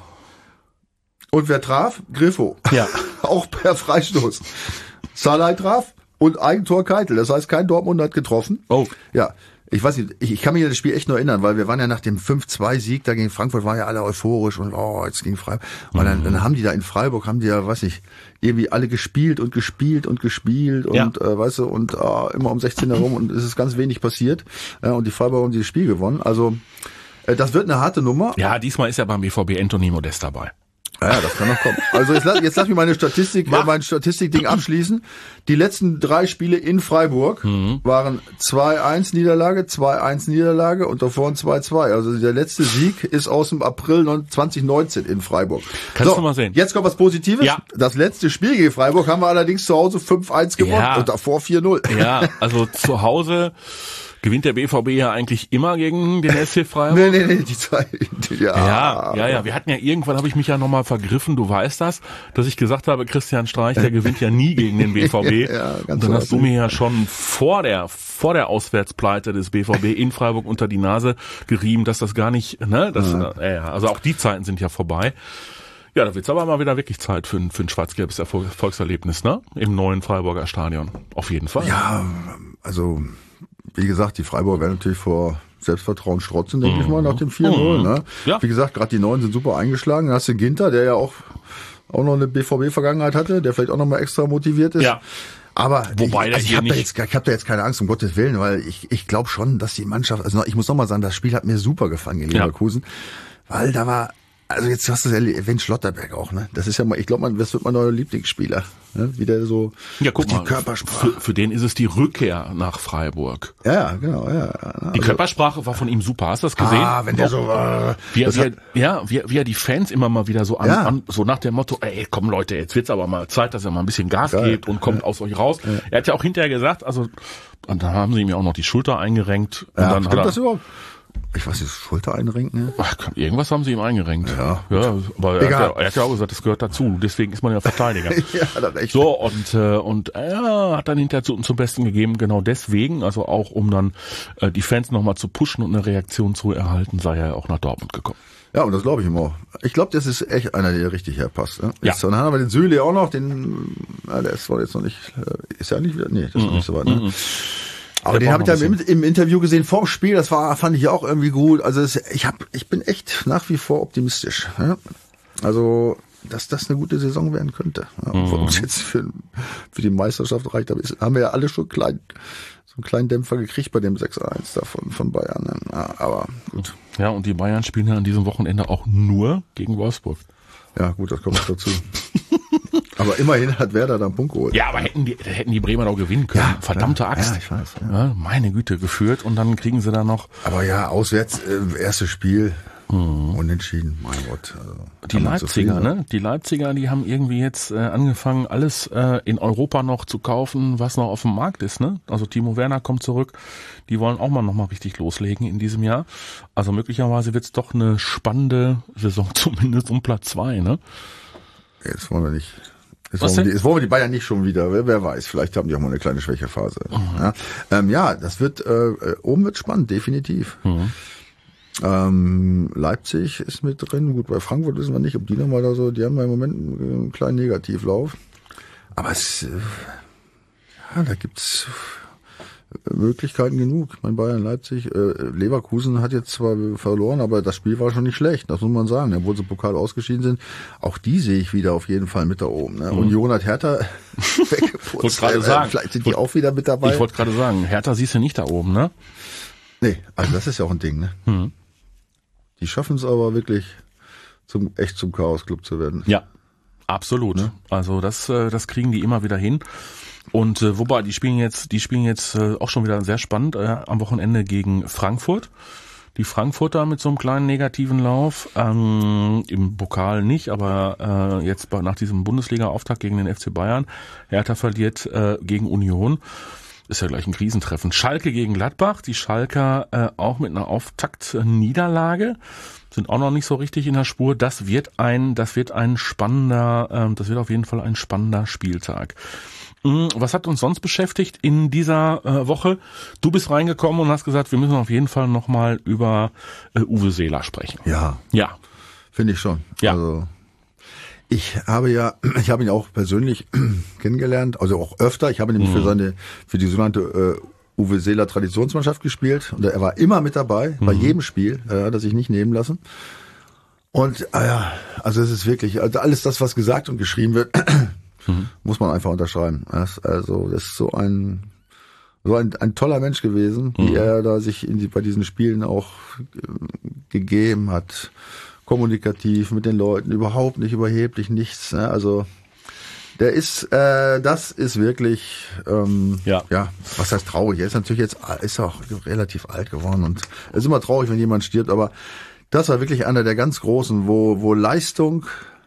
Und wer traf? Griffo. Ja. Auch per Freistoß. Salai traf und Eigentor Keitel. Das heißt, kein Dortmund hat getroffen. Oh. Ja. Ich weiß nicht, ich, ich kann mich an das Spiel echt nur erinnern, weil wir waren ja nach dem fünf zwei Sieg da gegen Frankfurt, waren ja alle euphorisch und oh, jetzt gegen Freiburg. Und dann, dann haben die da in Freiburg, haben die ja, weiß ich, irgendwie alle gespielt und gespielt und gespielt und, ja. äh, weißt du, und äh, immer um sechzehn herum und es ist ganz wenig passiert. Ja, und die Freiburger haben dieses Spiel gewonnen. Also, äh, das wird eine harte Nummer. Ja, diesmal ist ja beim B V B Anthony Modest dabei. Ja, das kann noch kommen. Also jetzt lass, jetzt lass mich meine Statistik, äh, mein Statistikding abschließen. Die letzten drei Spiele in Freiburg mhm. waren zwei eins Niederlage, zwei eins Niederlage und davor ein zwei zwei. Also der letzte Sieg ist aus dem April zwanzig neunzehn in Freiburg. Kannst so, du mal sehen. Jetzt kommt was Positives. Ja. Das letzte Spiel gegen Freiburg haben wir allerdings zu Hause fünf eins gewonnen ja. und davor vier null. Ja, also zu Hause gewinnt der B V B ja eigentlich immer gegen den S C Freiburg. Nee, nee, nee, die zwei. Die, ja, ja, ja, ja. Wir hatten ja irgendwann, habe ich mich ja nochmal vergriffen, du weißt das, dass ich gesagt habe, Christian Streich, der gewinnt ja nie gegen den B V B. Ja, ganz und dann hast du mir ja schon vor der vor der Auswärtspleite des B V B in Freiburg unter die Nase gerieben, dass das gar nicht, ne, das, ja. äh, also auch die Zeiten sind ja vorbei. Ja, da wird's aber mal wieder wirklich Zeit für ein, für ein schwarz-gelbes Erfolgserlebnis, ne? Im neuen Freiburger Stadion. Auf jeden Fall. Ja, also wie gesagt, die Freiburger werden natürlich vor Selbstvertrauen strotzen, denke mhm. ich mal, nach dem vier null. Mhm. Ne? Ja. Wie gesagt, gerade die Neuen sind super eingeschlagen. Dann hast du Ginter, der ja auch, auch noch eine B V B-Vergangenheit hatte, der vielleicht auch noch mal extra motiviert ist. Ja. Aber Wobei ich, also ich habe da, jetzt, ich hab da jetzt keine Angst, um Gottes Willen, weil ich, ich glaube schon, dass die Mannschaft, also ich muss noch mal sagen, das Spiel hat mir super gefallen gegen ja. Leverkusen, weil da war, also jetzt hast du ja erwähnt, Schlotterberg auch, ne? Das ist ja mal, ich glaube, das wird mein neuer Lieblingsspieler, ne? Wie der so, ja, guck die mal, Körpersprache. Für, für den ist es die Rückkehr nach Freiburg. Ja, genau, ja. Also, die Körpersprache war von ihm super, hast du das gesehen? Ah, wenn der so war. Wie er, wie er, ja, wie er, wie er die Fans immer mal wieder so an, ja. an, so nach dem Motto, ey, komm Leute, jetzt wird's aber mal Zeit, dass er mal ein bisschen Gas ja. gibt und kommt ja. aus euch raus. Ja. Er hat ja auch hinterher gesagt, also, und dann haben sie ihm ja auch noch die Schulter eingerenkt. Und ja, dann stimmt hat er, das überhaupt? Ich weiß nicht, Schulter einrenken? Ne? Ach, irgendwas haben sie ihm eingerenkt. Ja, ja aber er hat ja, er hat ja auch gesagt, das gehört dazu. Deswegen ist man ja Verteidiger. Ja, das echt. So, und, äh, und er hat dann hinterher zu, zum Besten gegeben, genau deswegen, also auch um dann äh, die Fans nochmal zu pushen und eine Reaktion zu erhalten, sei er auch nach Dortmund gekommen. Ja, und das glaube ich ihm auch. Ich glaube, das ist echt einer, der richtig herpasst. Ne? Ja. Jetzt, dann haben wir den Süle auch noch, den, na, der ist zwar jetzt noch nicht, ist ja nicht wieder, nee, das ist noch nicht so weit, ne? Mm-mm. Aber der den habe ich dann im, im Interview gesehen vorm Spiel, das war, fand ich auch irgendwie gut. Also es, ich hab, ich bin echt nach wie vor optimistisch. Ja? Also, dass das eine gute Saison werden könnte. Ja, mhm. Ob es jetzt für, für die Meisterschaft reicht, aber ist, haben wir ja alle schon klein, so einen kleinen Dämpfer gekriegt bei dem sechs eins da von, von Bayern. Ne? Ja, aber gut. Ja, und die Bayern spielen ja an diesem Wochenende auch nur gegen Wolfsburg. Ja, gut, das kommt noch dazu. Aber immerhin hat Werder da einen Punkt geholt. Ja, aber hätten die, hätten die Bremer doch gewinnen können. Ja, verdammte Axt. Ja, ich weiß. Ja. Ja, meine Güte, geführt und dann kriegen sie da noch. Aber ja, auswärts, äh, erstes Spiel. Hm. Unentschieden, mein Gott. Also, die Leipziger, ne? Die Leipziger, die haben irgendwie jetzt äh, angefangen, alles äh, in Europa noch zu kaufen, was noch auf dem Markt ist, ne? Also Timo Werner kommt zurück. Die wollen auch mal nochmal richtig loslegen in diesem Jahr. Also möglicherweise wird's doch eine spannende Saison, zumindest um Platz zwei, ne? Jetzt wollen wir nicht. Jetzt Was wollen, wir denn? die, jetzt wollen wir die Bayern nicht schon wieder. Wer, wer weiß, vielleicht haben die auch mal eine kleine Schwächephase. Mhm. Ja, ähm, ja, das wird, äh, oben wird spannend, definitiv. Mhm. Ähm, Leipzig ist mit drin. Gut, bei Frankfurt wissen wir nicht, ob die nochmal da so, die haben ja im Moment einen kleinen Negativlauf. Aber es, äh, ja, da gibt's Möglichkeiten genug. Ich meine, Bayern, Leipzig, äh, Leverkusen hat jetzt zwar verloren, aber das Spiel war schon nicht schlecht, das muss man sagen. Obwohl sie Pokal ausgeschieden sind, auch die sehe ich wieder auf jeden Fall mit da oben. Ne? Mhm. Union hat Hertha weggeputzt. gerade äh, sagen, vielleicht sind die auch wieder mit dabei. Ich wollte gerade sagen, Hertha siehst du nicht da oben, ne? Nee, also das ist ja auch ein Ding, ne? Mhm. Die schaffen es aber wirklich, zum echt zum Chaos-Club zu werden. Ja, absolut. Ne? Also das, äh, das kriegen die immer wieder hin. Und äh, wobei, die spielen jetzt, die spielen jetzt äh, auch schon wieder sehr spannend äh, am Wochenende gegen Frankfurt. Die Frankfurter mit so einem kleinen negativen Lauf, ähm, im Pokal nicht, aber äh, jetzt bei, nach diesem Bundesliga-Auftakt gegen den F C Bayern. Hertha verliert äh, gegen Union. Ist ja gleich ein Krisentreffen. Schalke gegen Gladbach. Die Schalker äh, auch mit einer Auftakt-Niederlage. Sind auch noch nicht so richtig in der Spur. Das wird ein, das wird ein spannender, äh, das wird auf jeden Fall ein spannender Spieltag. Was hat uns sonst beschäftigt in dieser äh, Woche? Du bist reingekommen und hast gesagt, wir müssen auf jeden Fall nochmal über äh, Uwe Seeler sprechen. Ja. Ja. Finde ich schon. Ja. Also, ich habe ja, ich habe ihn auch persönlich kennengelernt, also auch öfter. Ich habe nämlich mhm. für seine, für die sogenannte äh, Uwe Seeler Traditionsmannschaft gespielt und er war immer mit dabei, mhm. bei jedem Spiel, er hat er sich nicht nehmen lassen. Und äh, ja, also es ist wirklich, also alles das, was gesagt und geschrieben wird, mhm. muss man einfach unterschreiben. Das, also das ist so ein so ein, ein toller Mensch gewesen, wie mhm. er da sich in die, bei diesen Spielen auch äh, gegeben hat. Kommunikativ mit den Leuten, überhaupt nicht überheblich, nichts. Ne? Also der ist, äh, das ist wirklich, ähm, ja. ja, was heißt traurig? Er ist natürlich jetzt, ist auch relativ alt geworden und es ist immer traurig, wenn jemand stirbt, aber das war wirklich einer der ganz Großen, wo, wo Leistung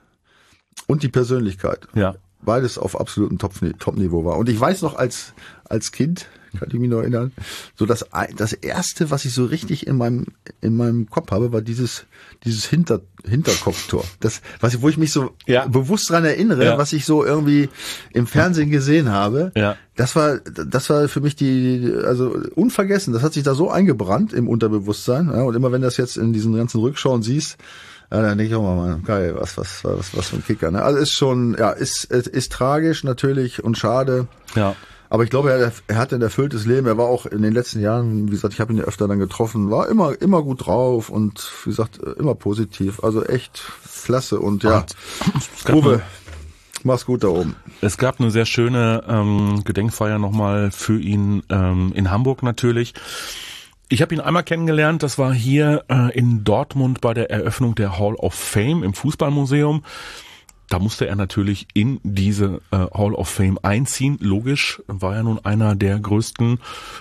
und die Persönlichkeit, ja. beides auf absolutem Top-Niveau war. Und ich weiß noch als, als Kind, kann ich mich noch erinnern, so das, das erste, was ich so richtig in meinem, in meinem Kopf habe, war dieses, dieses Hinter, Hinterkopftor. Das, was ich, wo ich mich so ja. bewusst dran erinnere, ja. was ich so irgendwie im Fernsehen gesehen habe. Ja. Das war, das war für mich die, also unvergessen. Das hat sich da so eingebrannt im Unterbewusstsein. Ja, und immer wenn du das jetzt in diesen ganzen Rückschauen siehst, ja, dann denke ich auch mal, geil, was, was, was, was für ein Kicker, ne? Also ist schon, ja, ist, ist, ist tragisch natürlich und schade. Ja. Aber ich glaube, er, er hatte ein erfülltes Leben. Er war auch in den letzten Jahren, wie gesagt, ich habe ihn ja öfter dann getroffen, war immer, immer gut drauf und wie gesagt, immer positiv. Also echt klasse und ja, Uwe, mach's gut da oben. Es gab eine sehr schöne ähm, Gedenkfeier nochmal für ihn ähm, in Hamburg natürlich. Ich habe ihn einmal kennengelernt, das war hier äh, in Dortmund bei der Eröffnung der Hall of Fame im Fußballmuseum. Da musste er natürlich in diese äh, Hall of Fame einziehen. Logisch, war ja nun einer der größten,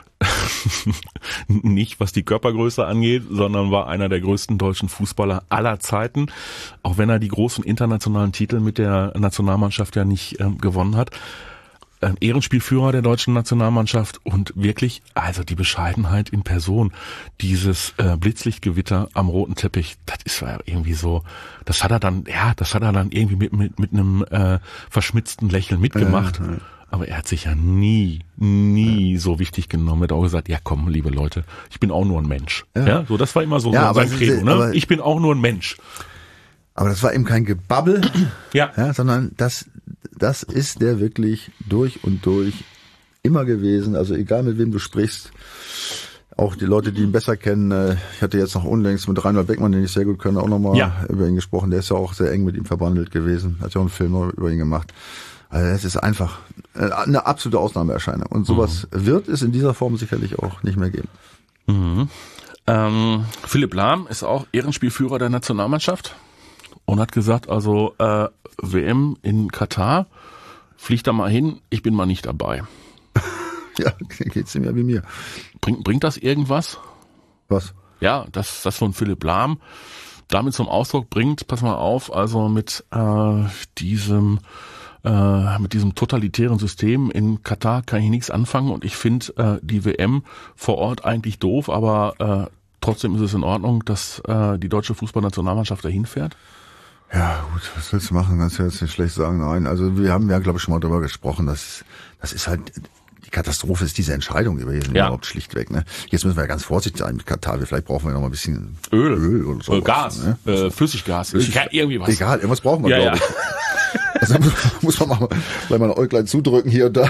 nicht was die Körpergröße angeht, sondern war einer der größten deutschen Fußballer aller Zeiten. Auch wenn er die großen internationalen Titel mit der Nationalmannschaft ja nicht ähm, gewonnen hat. Ein Ehrenspielführer der deutschen Nationalmannschaft und wirklich, also die Bescheidenheit in Person, dieses äh, Blitzlichtgewitter am roten Teppich, das ist ja irgendwie so, das hat er dann, ja, das hat er dann irgendwie mit mit mit einem äh, verschmitzten Lächeln mitgemacht. Ja, ja. Aber er hat sich ja nie, nie ja. so wichtig genommen. Er hat auch gesagt, ja komm, liebe Leute, ich bin auch nur ein Mensch. Ja, ja so das war immer so, ja, so sein Credo, ne? Ich bin auch nur ein Mensch. Aber das war eben kein Gebabbel, ja. ja, sondern das, das ist der wirklich durch und durch immer gewesen. Also egal mit wem du sprichst, auch die Leute, die ihn besser kennen. Ich hatte jetzt noch unlängst mit Reinhold Beckmann, den ich sehr gut kenne, auch nochmal ja. über ihn gesprochen. Der ist ja auch sehr eng mit ihm verbandelt gewesen. Hat ja auch einen Film über ihn gemacht. Also es ist einfach eine absolute Ausnahmeerscheinung. Und sowas mhm. wird es in dieser Form sicherlich auch nicht mehr geben. Mhm. Ähm, Philipp Lahm ist auch Ehrenspielführer der Nationalmannschaft. Und hat gesagt, also äh, W M in Katar, fliegt da mal hin, ich bin mal nicht dabei. Ja, geht's ihm ja wie mir. Bringt, bringt das irgendwas? Was? Ja, dass das von Philipp Lahm damit zum Ausdruck bringt, pass mal auf, also mit äh, diesem äh, mit diesem totalitären System in Katar kann ich nichts anfangen und ich finde äh, die W M vor Ort eigentlich doof, aber äh, trotzdem ist es in Ordnung, dass äh, die deutsche Fußballnationalmannschaft dahin fährt. Ja, gut, was willst du machen? Kannst du jetzt nicht schlecht sagen. Nein, also wir haben ja, glaube ich, schon mal darüber gesprochen, dass das ist halt, die Katastrophe ist diese Entscheidung gewesen, ja. Überhaupt schlichtweg. Ne? Jetzt müssen wir ja ganz vorsichtig sein mit Katar. Vielleicht brauchen wir noch mal ein bisschen Öl, Öl oder so. Gas, ne? äh, Flüssiggas, Flüssig, ja, irgendwie was. Egal, irgendwas brauchen wir, ja, glaube ja. ich. Also muss man mal, vielleicht mal ein Äuglein zudrücken hier und da.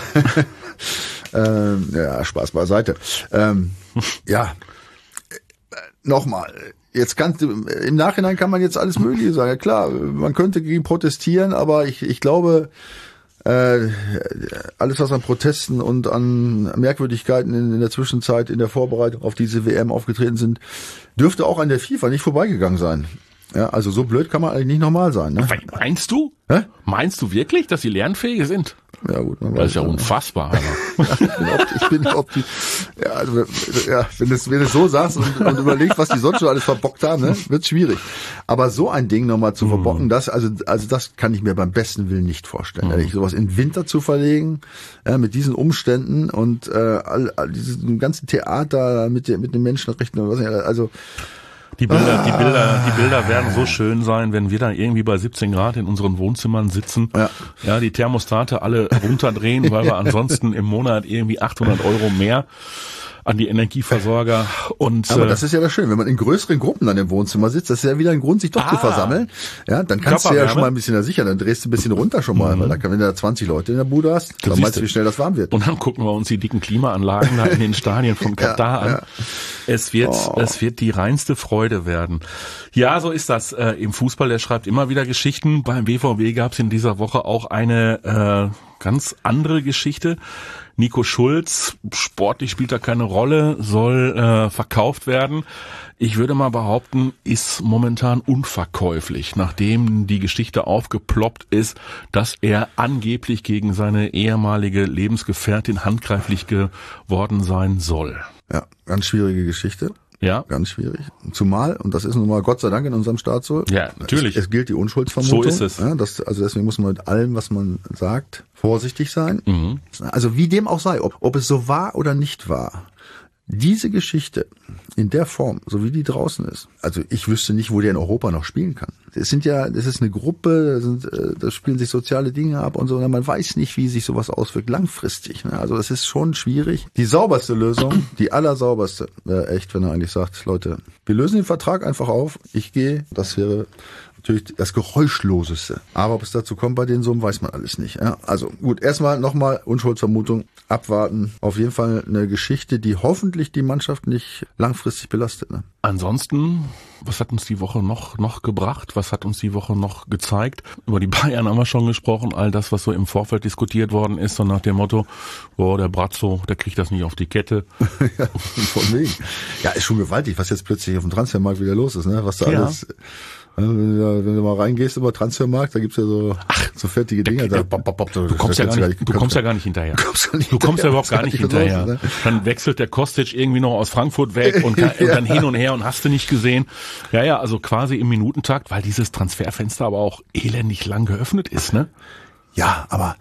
ähm, ja, Spaß beiseite. Ähm, ja, nochmal. Jetzt kannst du, im Nachhinein kann man jetzt alles Mögliche sagen. Ja, klar, man könnte gegen protestieren, aber ich, ich glaube, äh, alles, was an Protesten und an Merkwürdigkeiten in, in der Zwischenzeit in der Vorbereitung auf diese W M aufgetreten sind, dürfte auch an der FIFA nicht vorbeigegangen sein. Ja, also so blöd kann man eigentlich nicht normal sein. Ne? Meinst du? Hä? Meinst du wirklich, dass sie lernfähig sind? Ja gut, man das ist ja dann. Unfassbar. Ja, ich bin opti- ich bin opti- ja, also, ja, wenn du wenn du so sagst und, und überlegst, was die sonst schon alles verbockt haben, ne, wird schwierig. Aber so ein Ding nochmal zu verbocken, das also also das kann ich mir beim besten Willen nicht vorstellen. Mhm. Ehrlich, sowas in den Winter zu verlegen, ja, mit diesen Umständen und äh, all, all diesem ganzen Theater mit der, mit den Menschenrechten und was nicht, also Die Bilder, die Bilder, die Bilder werden so schön sein, wenn wir da irgendwie bei siebzehn Grad in unseren Wohnzimmern sitzen, ja, ja die Thermostate alle runterdrehen, weil wir ansonsten im Monat irgendwie achthundert Euro mehr an die Energieversorger und aber äh, das ist ja das Schöne, wenn man in größeren Gruppen dann im Wohnzimmer sitzt, das ist ja wieder ein Grund, sich doch ah, zu versammeln. Ja, dann kannst du ja schon mal ein bisschen sicher, dann drehst du ein bisschen runter schon mal, mhm. weil da kann, wenn du da zwanzig Leute in der Bude hast, dann weißt du, wie schnell das warm wird. Und dann gucken wir uns die dicken Klimaanlagen da in den Stadien von Katar ja, an. Ja. Es wird, oh. es wird die reinste Freude werden. Ja, so ist das äh, im Fußball. Der schreibt immer wieder Geschichten. Beim B V B gab es in dieser Woche auch eine äh, ganz andere Geschichte. Nico Schulz, sportlich spielt da keine Rolle, soll äh, verkauft werden. Ich würde mal behaupten, ist momentan unverkäuflich, nachdem die Geschichte aufgeploppt ist, dass er angeblich gegen seine ehemalige Lebensgefährtin handgreiflich geworden sein soll. Ja, ganz schwierige Geschichte. Ja. Ganz schwierig. Zumal, und das ist nun mal Gott sei Dank in unserem Staat so. Ja, natürlich. Es, es gilt die Unschuldsvermutung. So ist es. Ja, das, also deswegen muss man mit allem, was man sagt, vorsichtig sein. Mhm. Also wie dem auch sei, ob, ob es so war oder nicht war. Diese Geschichte in der Form, so wie die draußen ist, also ich wüsste nicht, wo der in Europa noch spielen kann. Es sind ja, das ist eine Gruppe, da, sind, da spielen sich soziale Dinge ab und so, und man weiß nicht, wie sich sowas auswirkt langfristig. Ne? Also das ist schon schwierig. Die sauberste Lösung, die allersauberste, wäre echt, wenn er eigentlich sagt, Leute, wir lösen den Vertrag einfach auf, ich gehe, das wäre natürlich das Geräuschloseste. Aber ob es dazu kommt bei den Summen, weiß man alles nicht. Ja? Also gut, erstmal nochmal Unschuldsvermutung, abwarten. Auf jeden Fall eine Geschichte, die hoffentlich die Mannschaft nicht langfristig belastet. Ne? Ansonsten, was hat uns die Woche noch noch gebracht? Was hat uns die Woche noch gezeigt? Über die Bayern haben wir schon gesprochen. All das, was so im Vorfeld diskutiert worden ist, so nach dem Motto, boah, der Brazzo, der kriegt das nicht auf die Kette. Ja, von wegen. Ja, ist schon gewaltig, was jetzt plötzlich auf dem Transfermarkt wieder los ist. Ne? Was da ja. alles... Wenn du, da, wenn du mal reingehst über Transfermarkt, da gibt's ja so, Ach, so fertige Dinge. Da, bop, bop, bop, du, du kommst ja gar nicht, du kommst ja gar nicht hinterher. Du kommst, nicht du kommst ja überhaupt gar nicht hinterher. Los, ne? Dann wechselt der Kostic irgendwie noch aus Frankfurt weg und, kann, ja. und dann hin und her und hast du nicht gesehen. Ja, ja, also quasi im Minutentakt, weil dieses Transferfenster aber auch elendig lang geöffnet ist, ne? Ja, aber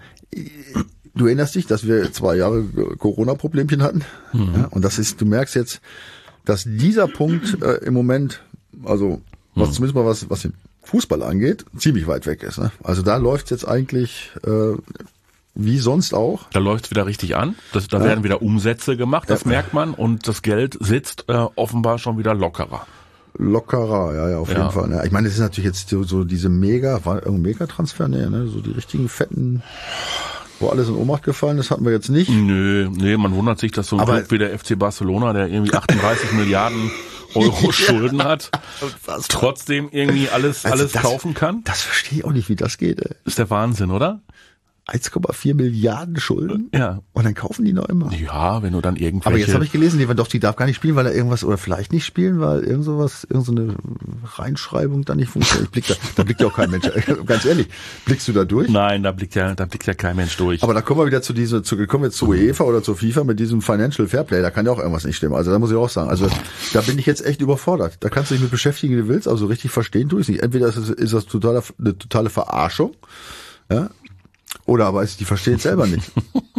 du erinnerst dich, dass wir zwei Jahre Corona-Problemchen hatten. Mhm. Ja, und das ist, du merkst jetzt, dass dieser Punkt äh, im Moment, also was hm. zumindest mal was was den Fußball angeht, ziemlich weit weg ist. Ne? Also da läuft's jetzt eigentlich äh, wie sonst auch. Da läuft's wieder richtig an. Das, da ja. werden wieder Umsätze gemacht, das ja. merkt man. Und das Geld sitzt äh, offenbar schon wieder lockerer. Lockerer, ja, ja, auf ja. jeden Fall. Ne? Ich meine, es ist natürlich jetzt so, so diese Mega, war irgendein Mega-Transfer, ne, ne? So die richtigen fetten, wo alles in Ohnmacht gefallen ist, hatten wir jetzt nicht. Nö, nee, man wundert sich, dass so ein Aber Club wie der F C Barcelona, der irgendwie achtunddreißig Milliarden Euro Schulden hat, trotzdem irgendwie alles also alles das, kaufen kann. Das verstehe ich auch nicht, wie das geht. Ey. Ist der Wahnsinn, oder? eins Komma vier Milliarden Schulden. Ja. Und dann kaufen die noch immer. Ja, wenn du dann irgendwelche... Aber jetzt habe ich gelesen, Lewandowski darf gar nicht spielen, weil er irgendwas, oder vielleicht nicht spielen, weil irgend sowas, irgend so eine Reinschreibung da nicht funktioniert. Ich blick da, da blickt ja auch kein Mensch. Ganz ehrlich, blickst du da durch? Nein, da blickt ja, da blickt ja kein Mensch durch. Aber da kommen wir wieder zu dieser, zu, kommen wir zu UEFA oder zur FIFA mit diesem Financial Fairplay. Da kann ja auch irgendwas nicht stimmen. Also da muss ich auch sagen, also da bin ich jetzt echt überfordert. Da kannst du dich mit beschäftigen, wie du willst, aber so richtig verstehen tue ich es nicht. Entweder ist das, ist das total, eine totale Verarschung, ja, oder aber die verstehen es selber nicht.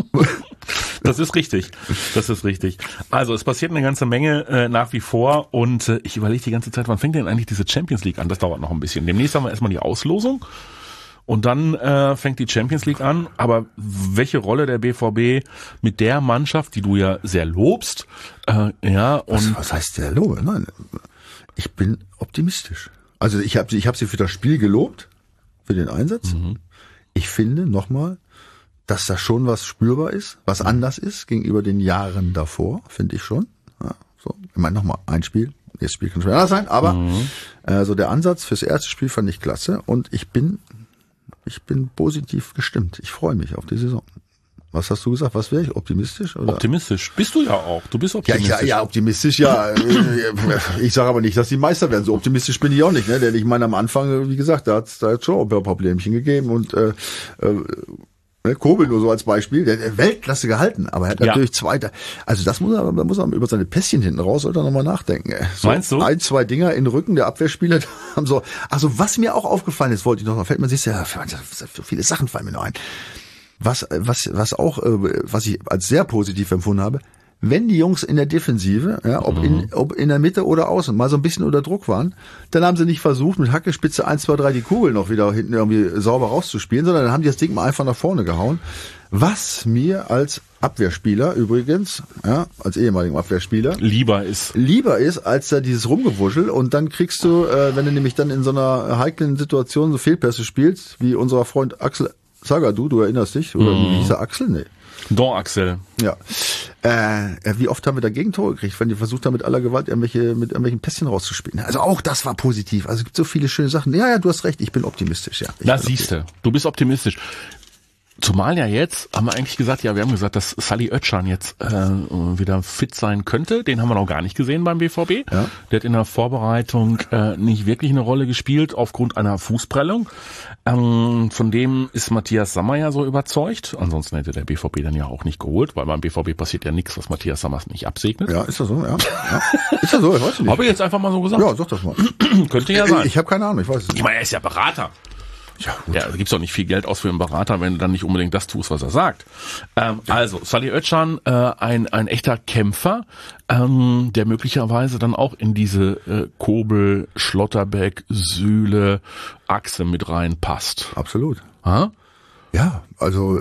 Das ist richtig. Das ist richtig. Also es passiert eine ganze Menge äh, nach wie vor und äh, ich überlege die ganze Zeit, wann fängt denn eigentlich diese Champions League an? Das dauert noch ein bisschen. Demnächst haben wir erstmal die Auslosung und dann äh, fängt die Champions League an. Aber welche Rolle der B V B mit der Mannschaft, die du ja sehr lobst, äh, ja und was, was heißt der Lobe? Nein, ich bin optimistisch. Also ich habe ich habe sie für das Spiel gelobt, für den Einsatz. Mhm. Ich finde, nochmal, dass da schon was spürbar ist, was anders ist gegenüber den Jahren davor, finde ich schon. Ja, so, ich meine, nochmal, ein Spiel, das Spiel kann schon anders sein, aber mhm. äh, so der Ansatz fürs erste Spiel fand ich klasse und ich bin, ich bin positiv gestimmt. Ich freue mich auf die Saison. Was hast du gesagt? Was wäre ich? Optimistisch? Oder? Optimistisch. Bist du ja auch. Du bist optimistisch. Ja, ja, ja, optimistisch, ja. Ich sage aber nicht, dass die Meister werden. So optimistisch bin ich auch nicht, ne? Denn ich meine, am Anfang, wie gesagt, da hat es da hat's schon ein paar Problemchen gegeben und äh, äh, Kobel nur so als Beispiel, der hat Weltklasse gehalten, aber er hat natürlich ja. Zweiter. Also das muss er, da muss er über seine Pässchen hinten raus, sollte er nochmal nachdenken. Ey. So Meinst du? Ein, zwei Dinger in den Rücken der Abwehrspieler haben so. Also was mir auch aufgefallen ist, wollte ich noch, fällt man sich ja, so viele Sachen fallen mir noch ein. Was, was, was auch, was ich als sehr positiv empfunden habe, wenn die Jungs in der Defensive, ja, ob in, ob in der Mitte oder außen, mal so ein bisschen unter Druck waren, dann haben sie nicht versucht, mit Hackespitze eins, zwei, drei die Kugel noch wieder hinten irgendwie sauber rauszuspielen, sondern dann haben die das Ding mal einfach nach vorne gehauen. Was mir als Abwehrspieler übrigens, ja, als ehemaligen Abwehrspieler, lieber ist. Lieber ist, als da dieses Rumgewuschel und dann kriegst du, äh, wenn du nämlich dann in so einer heiklen Situation so Fehlpässe spielst, wie unser Freund Axel Zagadou, du erinnerst dich? Oder wie hieß er? Axel? Nee. Don Axel. Ja. Äh, wie oft haben wir da Gegentore gekriegt, wenn die versucht haben, mit aller Gewalt irgendwelche, mit irgendwelchen Pässchen rauszuspielen. Also auch das war positiv. Also es gibt so viele schöne Sachen. Ja, ja, du hast recht, ich bin optimistisch, ja. Da siehst du, du bist optimistisch. Zumal ja jetzt, haben wir eigentlich gesagt, ja, wir haben gesagt, dass Salih Özcan jetzt äh, wieder fit sein könnte. Den haben wir noch gar nicht gesehen beim B V B. Ja. Der hat in der Vorbereitung äh, nicht wirklich eine Rolle gespielt aufgrund einer Fußprellung. Ähm, von dem ist Matthias Sammer ja so überzeugt. Ansonsten hätte der B V B dann ja auch nicht geholt, weil beim B V B passiert ja nichts, was Matthias Sammers nicht absegnet. Ja, ist das so? Ja. ja. Ist das so? Ich weiß nicht. Habe ich jetzt einfach mal so gesagt. Ja, sag das mal. Könnte ja sein. Ich, ich habe keine Ahnung, ich weiß es nicht. Ich meine, er ist ja Berater. Ja, gut. Ja, da gibt's doch nicht viel Geld aus für einen Berater, wenn du dann nicht unbedingt das tust, was er sagt. Ähm, also, Salih Özcan, äh, ein ein echter Kämpfer, ähm, der möglicherweise dann auch in diese äh, Kobel, Schlotterbeck, Süle, Achse mit reinpasst. Absolut. Ha? Ja, also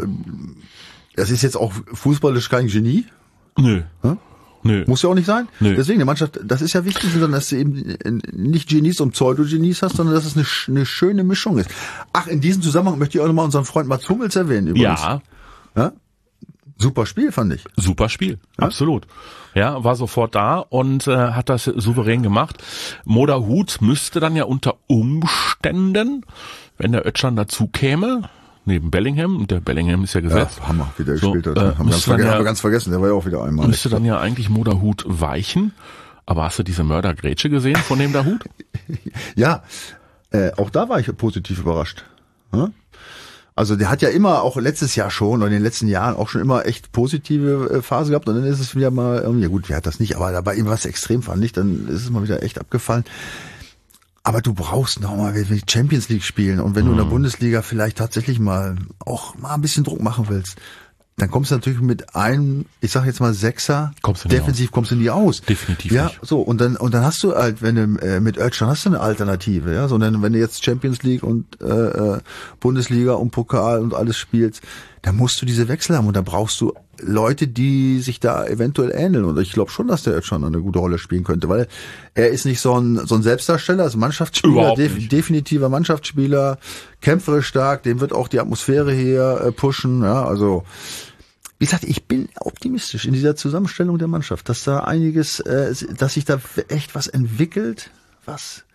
das ist jetzt auch fußballisch kein Genie. Nö. Ha? Nö. Muss ja auch nicht sein. Nö. Deswegen, die Mannschaft, das ist ja wichtig, dass du eben nicht Genies und Pseudo-Genies hast, sondern dass es eine, eine schöne Mischung ist. Ach, in diesem Zusammenhang möchte ich auch nochmal unseren Freund Mats Hummels erwähnen übrigens. Ja. ja. Super Spiel, fand ich. Super Spiel, ja? Absolut. Ja, war sofort da und äh, hat das souverän gemacht. Moderhut müsste dann ja unter Umständen, wenn der Özcan dazu käme, neben Bellingham, und der Bellingham ist ja gesetzt. Ja, Hammer, wie der so, gespielt hat. Äh, haben, wir ganz ja, haben wir ganz vergessen, der war ja auch wieder einmal. Müsste dann ja eigentlich Moderhut weichen. Aber hast du diese Mördergrätsche gesehen von dem da Hut? Ja, äh, auch da war ich positiv überrascht. Hm? Also der hat ja immer, auch letztes Jahr schon, oder in den letzten Jahren auch schon immer echt positive äh, Phase gehabt. Und dann ist es wieder mal, ja gut, wer hat das nicht, aber dabei ihm was extrem fand ich, dann ist es mal wieder echt abgefallen. Aber du brauchst noch mal, wenn wir Champions League spielen und wenn du in der Bundesliga vielleicht tatsächlich mal auch mal ein bisschen Druck machen willst, dann kommst du natürlich mit einem, ich sag jetzt mal Sechser, kommst du defensiv aus. kommst du nie aus. Definitiv ja, nicht. So, und dann, und dann hast du halt, wenn du äh, mit Özcan hast du eine Alternative, ja, sondern wenn du jetzt Champions League und äh, äh, Bundesliga und Pokal und alles spielst, dann musst du diese Wechsel haben und dann brauchst du Leute, die sich da eventuell ähneln. Und ich glaube schon, dass der Özcan eine gute Rolle spielen könnte, weil er ist nicht so ein so ein Selbstdarsteller, also Mannschaftsspieler, def- definitiver Mannschaftsspieler, kämpferisch stark, dem wird auch die Atmosphäre hier äh, pushen, ja, also wie gesagt, ich bin optimistisch in dieser Zusammenstellung der Mannschaft, dass da einiges, äh, dass sich da echt was entwickelt, was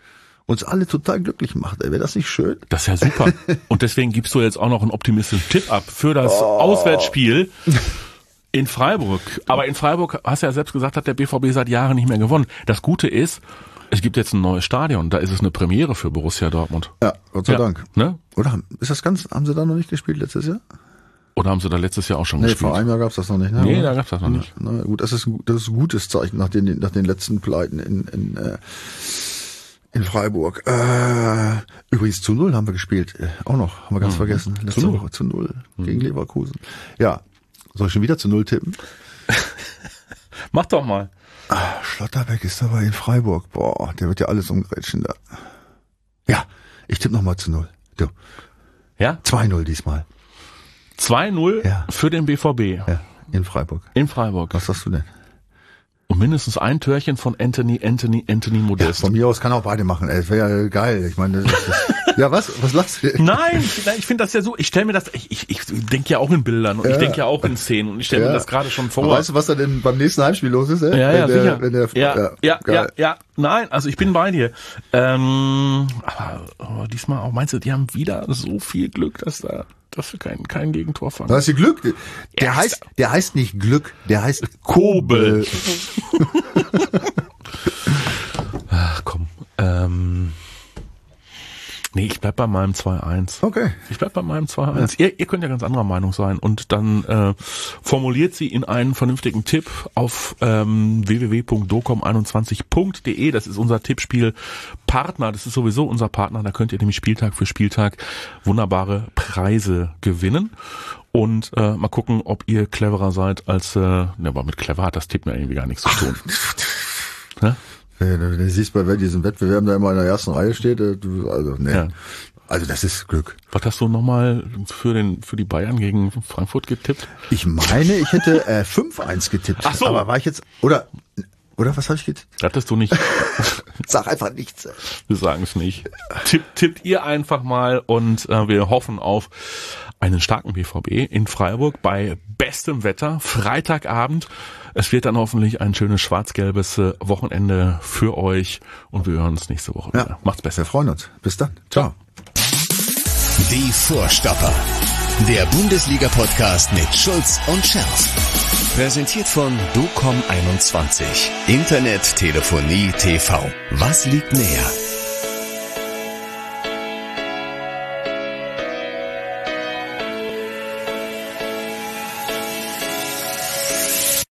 uns alle total glücklich macht. Wäre das nicht schön? Das ist ja super. Und deswegen gibst du jetzt auch noch einen optimistischen Tipp ab für das Oh. Auswärtsspiel in Freiburg. Aber in Freiburg, hast du ja selbst gesagt, hat der B V B seit Jahren nicht mehr gewonnen. Das Gute ist, es gibt jetzt ein neues Stadion. Da ist es eine Premiere für Borussia Dortmund. Ja, Gott sei Ja, Dank. ne? Oder haben- ist das ganz, haben sie da noch nicht gespielt letztes Jahr? Oder haben sie da letztes Jahr auch schon Nee, gespielt? vor einem Jahr gab's das noch nicht. Ne? Nee, Oder? da gab's das noch nicht. Na gut, das ist ein, das ist ein gutes Zeichen nach den, nach den letzten Pleiten in, in, äh, in Freiburg. Äh, übrigens zu Null haben wir gespielt. Äh, auch noch, haben wir ganz vergessen. Letzte Null. Woche zu Null gegen Leverkusen. Ja, soll ich schon wieder zu Null tippen? Mach doch mal. Ah, Schlotterbeck ist dabei in Freiburg. Boah, der wird ja alles umgrätschen da. Ja, ich tippe nochmal zu Null. Du, Ja? zwei Null diesmal. zwei null Ja. für den B V B Ja, in Freiburg. in Freiburg. Was sagst du denn? Und mindestens ein Törchen von Anthony, Anthony, Anthony Ja, Modest. von mir aus kann auch beide machen. Ey, das wäre ja geil. Ich meine, das ist, das, ja, was? Was lachst du? Nein, ich, ich finde das ja so, ich stelle mir das, ich, ich, ich denke ja auch in Bildern und ich Ja. denke ja auch in Szenen und ich stelle Ja. mir das gerade schon vor. Weißt du, was da denn beim nächsten Heimspiel los ist? Ey? Ja, wenn ja, der, sicher. Wenn der, ja, ja, ja, geil. ja, nein, also ich bin bei dir. Ähm, aber, aber diesmal auch, meinst du, die haben wieder so viel Glück, dass da, dass wir kein, kein Gegentor fangen. Da ist die Glück. Der Ja, heißt, der heißt nicht Glück, der heißt Kobel. Ach komm, ähm, nee, ich bleib bei meinem zwei eins. Okay. Ich bleib bei meinem zwei eins. Ihr, ihr könnt ja ganz anderer Meinung sein und dann äh, formuliert sie in einen vernünftigen Tipp auf ähm, w w w punkt docom einundzwanzig punkt d e. Das ist unser Tippspiel-Partner. Das ist sowieso unser Partner. Da könnt ihr nämlich Spieltag für Spieltag wunderbare Preise gewinnen. Und äh, mal gucken, ob ihr cleverer seid als, äh, ne, aber mit clever hat das Tipp mir irgendwie gar nichts zu tun. Ne? Wenn du wenn du siehst, bei wer diesem Wettbewerb da immer in der ersten Reihe steht, äh, du, also, nee. Ja. Also, das ist Glück. Was hast du nochmal für den für die Bayern gegen Frankfurt getippt? Ich meine, ich hätte äh, fünf eins getippt. Ach so. Aber war ich jetzt, oder, oder was habe ich getippt? Hattest du nicht? Sag einfach nichts. Ey. Wir sagen es nicht. Tipp, tippt ihr einfach mal und äh, wir hoffen auf einen starken B V B in Freiburg bei bestem Wetter. Freitagabend. Es wird dann hoffentlich ein schönes schwarz-gelbes äh, Wochenende für euch und wir hören uns nächste Woche wieder. Ja. Macht's besser. Wir freuen uns. Bis dann. Ciao. Die Vorstopper. Der Bundesliga-Podcast mit Schulz und Scherf. Präsentiert von docom einundzwanzig. Internet, Telefonie, T V. Was liegt näher?